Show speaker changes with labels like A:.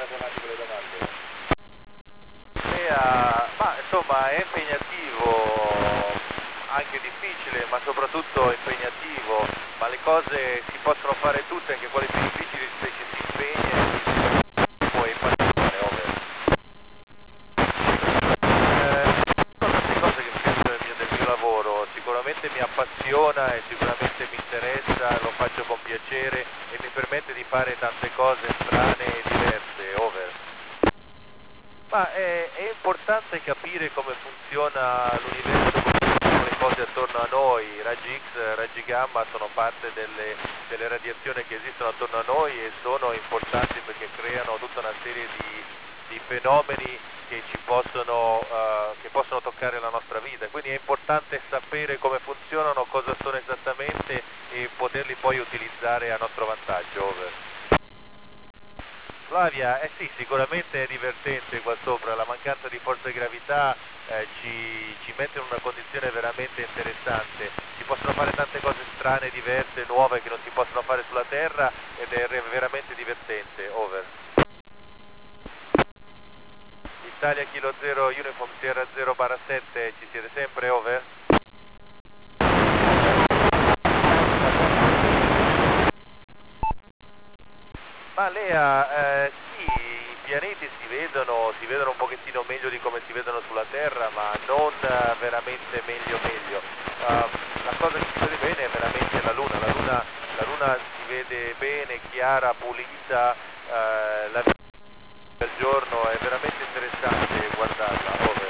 A: andate avanti con le domande.
B: Ma insomma è impegnativo, anche difficile, ma soprattutto impegnativo, ma le cose si possono fare tutte, anche quelle più difficili, se ci si impegna e poi passione, over. Sono tante cose che mi piacciono del mio lavoro, sicuramente mi appassiona e sicuramente mi interessa, lo faccio con piacere e mi permette di fare tante cose strane e diverse, over. Ma è importante capire come funziona l'universo, come funzionano le cose attorno a noi. I raggi X, raggi gamma sono parte delle radiazioni che esistono attorno a noi e sono importanti perché creano tutta una serie di fenomeni che possono toccare la nostra vita. Quindi è importante sapere come funzionano, cosa sono esattamente e poterli poi utilizzare a nostro vantaggio. Over. Flavia, sì, sicuramente è divertente qua sopra, la mancanza di forza di gravità ci mette in una condizione veramente interessante, si possono fare tante cose strane, diverse, nuove che non si possono fare sulla Terra ed è veramente divertente, over. Italia Kilo 0 Uniform Sierra 0/7, ci siete sempre, over? Ma Lea, sì, i pianeti si vedono un pochettino meglio di come si vedono sulla Terra, ma non veramente meglio. La cosa che si vede bene è veramente la Luna. La Luna si vede bene, chiara, pulita, la vita del giorno è veramente interessante guardarla.